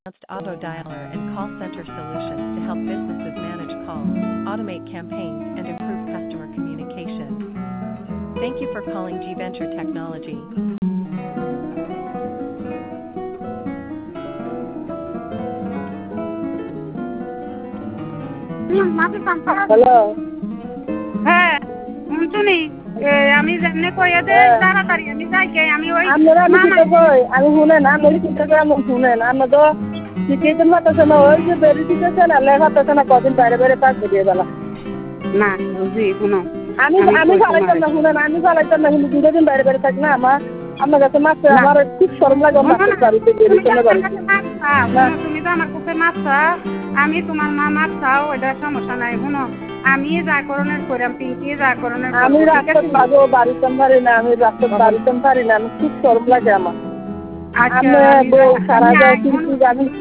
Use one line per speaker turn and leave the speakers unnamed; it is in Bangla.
advanced auto dialer and call center solutions to help businesses manage calls, automate campaigns, and improve customer communication. Thank you for calling G Venture Technology.
Hello
হ্যাঁ শুনি আমি যেমনি কইয়া দে তাড়াতাড়ি আমি যাই কে আমি ওই
আপনারা আমি কিতা কই আমি শুনেন আমি কিতা কই আমি শুনেন আমরা তো শিখেছেন মাতাছে না ওই যে বেরি দিতেছে না লেখা তো না কদিন বাইরে বাইরে থাকবে দিয়ে বেলা
না বুঝি শুনো
আমি আমি ফালাইতাম না শুনেন আমি ফালাইতাম না কিন্তু দুটো দিন বাইরে বাইরে থাকি না আমার কাছে মাছ আমার খুব শরম লাগে মাছের বাড়িতে বেরি চলে বাড়ি
তুমি তো আমার কাছে মাছ চাও আমি তোমার মা মাছ চাও ওইটা সমস্যা নাই শুনো আমি যা করণের করাম পিঙ্কি যা করণের
আমি রাস্তার পাবো বাড়িতে পারি না আমি রাস্তার বাড়িতে পারি না আমি খুব শরম লাগে আমার
আচ্ছা
সারা যায় কিন্তু আমি